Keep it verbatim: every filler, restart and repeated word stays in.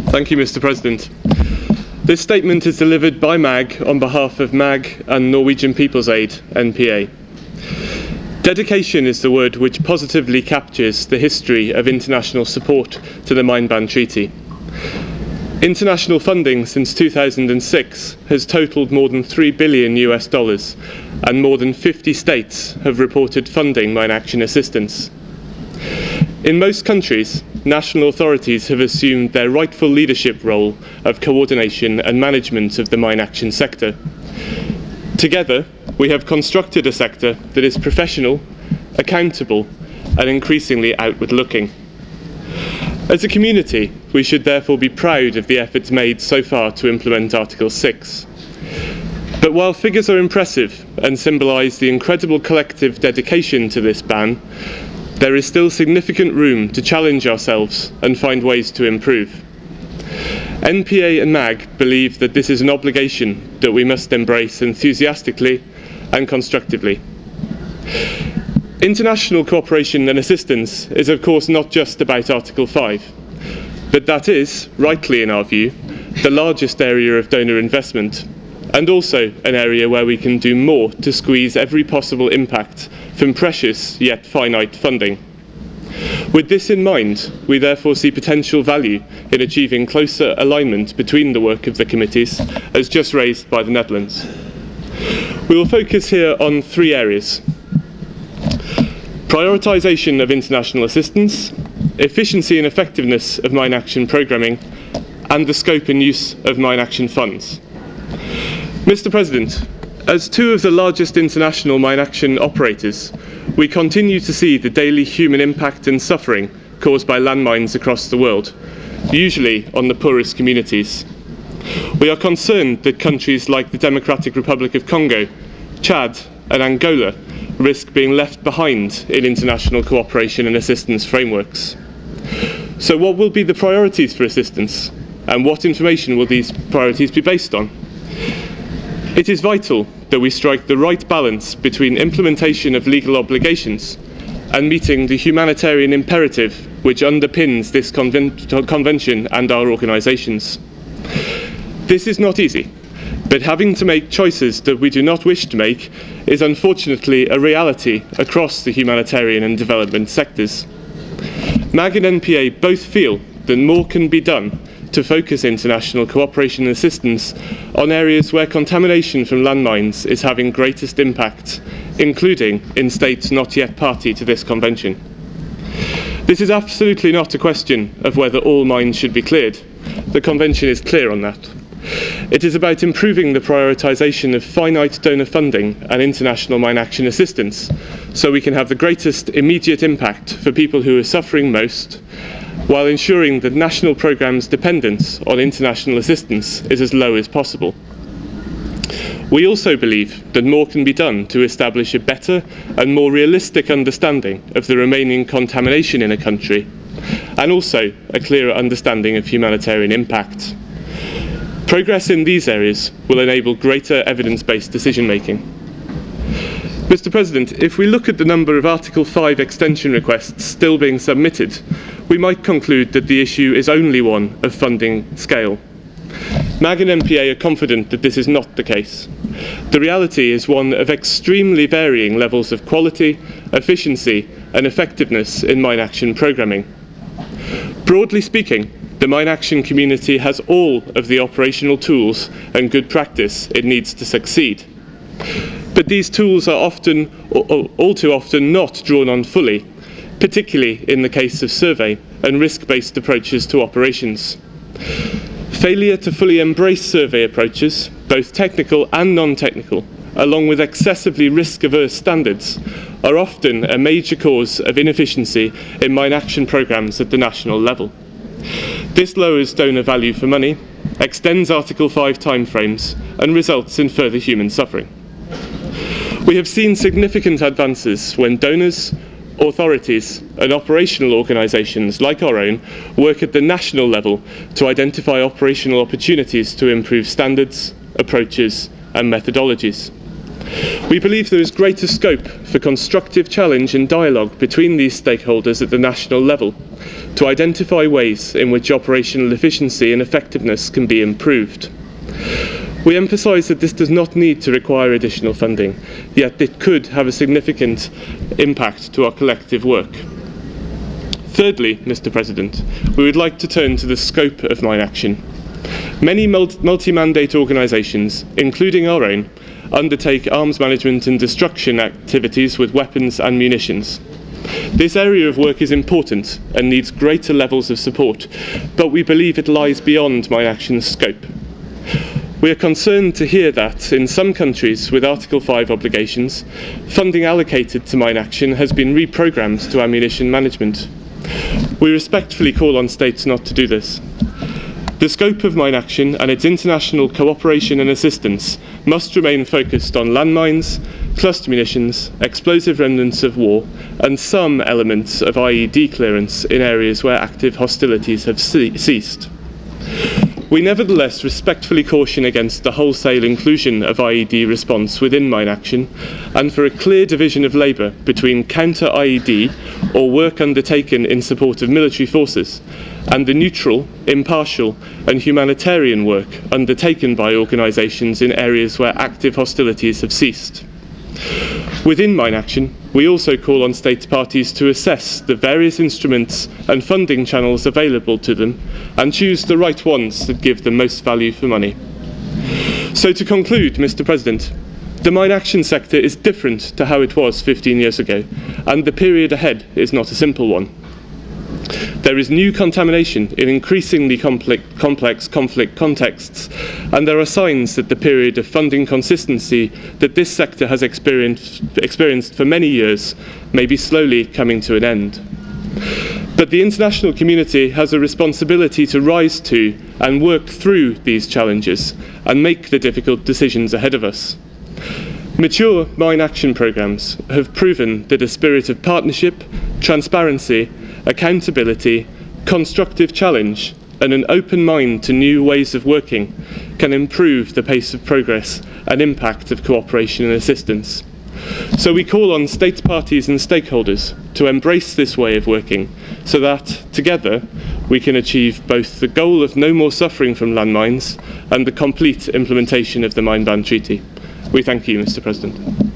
Thank you, Mister President. This statement is delivered by M A G on behalf of M A G and Norwegian People's Aid, N P A. Dedication is the word which positively captures the history of international support to the Mine Ban Treaty. International funding since two thousand six has totaled more than three billion U S dollars, and more than fifty states have reported funding mine action assistance. In most countries, national authorities have assumed their rightful leadership role of coordination and management of the mine action sector. Together, we have constructed a sector that is professional, accountable, and increasingly outward-looking. As a community, we should therefore be proud of the efforts made so far to implement Article six. But while figures are impressive and symbolise the incredible collective dedication to this ban, there is still significant room to challenge ourselves and find ways to improve. N P A and M A G believe that this is an obligation that we must embrace enthusiastically and constructively. International cooperation and assistance is of course not just about Article five, but that is, rightly in our view, the largest area of donor investment, and also an area where we can do more to squeeze every possible impact from precious yet finite funding. With this in mind, we therefore see potential value in achieving closer alignment between the work of the committees, as just raised by the Netherlands. We will focus here on three areas: prioritisation of international assistance, efficiency and effectiveness of mine action programming, and the scope and use of mine action funds. Mister President, as two of the largest international mine action operators, we continue to see the daily human impact and suffering caused by landmines across the world, usually on the poorest communities. We are concerned that countries like the Democratic Republic of Congo, Chad, and Angola risk being left behind in international cooperation and assistance frameworks. So what will be the priorities for assistance, and what information will these priorities be based on? It is vital that we strike the right balance between implementation of legal obligations and meeting the humanitarian imperative which underpins this conven- convention and our organisations. This is not easy, but having to make choices that we do not wish to make is unfortunately a reality across the humanitarian and development sectors. M A G and N P A both feel that more can be done to focus international cooperation and assistance on areas where contamination from landmines is having greatest impact, including in states not yet party to this convention. This is absolutely not a question of whether all mines should be cleared. The convention is clear on that. It is about improving the prioritisation of finite donor funding and international mine action assistance, so we can have the greatest immediate impact for people who are suffering most, while ensuring that national programmes' dependence on international assistance is as low as possible. We also believe that more can be done to establish a better and more realistic understanding of the remaining contamination in a country, and also a clearer understanding of humanitarian impact. Progress in these areas will enable greater evidence-based decision-making. Mister President, if we look at the number of Article five extension requests still being submitted, we might conclude that the issue is only one of funding scale. M A G and N P A are confident that this is not the case. The reality is one of extremely varying levels of quality, efficiency, and effectiveness in mine action programming. Broadly speaking, the mine action community has all of the operational tools and good practice it needs to succeed. But these tools are often, or all too often, not drawn on fully, particularly in the case of survey and risk-based approaches to operations. Failure to fully embrace survey approaches, both technical and non-technical, along with excessively risk-averse standards, are often a major cause of inefficiency in mine action programmes at the national level. This lowers donor value for money, extends Article five timeframes, and results in further human suffering. We have seen significant advances when donors, authorities, and operational organisations like our own work at the national level to identify operational opportunities to improve standards, approaches, and methodologies. We believe there is greater scope for constructive challenge and dialogue between these stakeholders at the national level to identify ways in which operational efficiency and effectiveness can be improved. We emphasise that this does not need to require additional funding, yet it could have a significant impact to our collective work. Thirdly, Mr President, we would like to turn to the scope of mine action. Many multi-mandate organisations, including our own, undertake arms management and destruction activities with weapons and munitions. This area of work is important and needs greater levels of support, but we believe it lies beyond mine action's scope. We are concerned to hear that, in some countries with Article five obligations, funding allocated to mine action has been reprogrammed to ammunition management. We respectfully call on states not to do this. The scope of mine action and its international cooperation and assistance must remain focused on landmines, cluster munitions, explosive remnants of war, and some elements of I E D clearance in areas where active hostilities have ce- ceased. We nevertheless respectfully caution against the wholesale inclusion of I E D response within mine action, and for a clear division of labour between counter I E D or work undertaken in support of military forces and the neutral, impartial and humanitarian work undertaken by organisations in areas where active hostilities have ceased. Within mine action, we also call on state parties to assess the various instruments and funding channels available to them and choose the right ones that give the most value for money. So to conclude, Mr President, the mine action sector is different to how it was fifteen years ago, and the period ahead is not a simple one. There is new contamination in increasingly complex conflict contexts, and there are signs that the period of funding consistency that this sector has experienced, experienced for many years may be slowly coming to an end. But the international community has a responsibility to rise to and work through these challenges and make the difficult decisions ahead of us. Mature mine action programmes have proven that a spirit of partnership, transparency, accountability, constructive challenge and an open mind to new ways of working can improve the pace of progress and impact of cooperation and assistance. So we call on state parties and stakeholders to embrace this way of working so that, together, we can achieve both the goal of no more suffering from landmines and the complete implementation of the Mine Ban Treaty. We thank you, Mr President.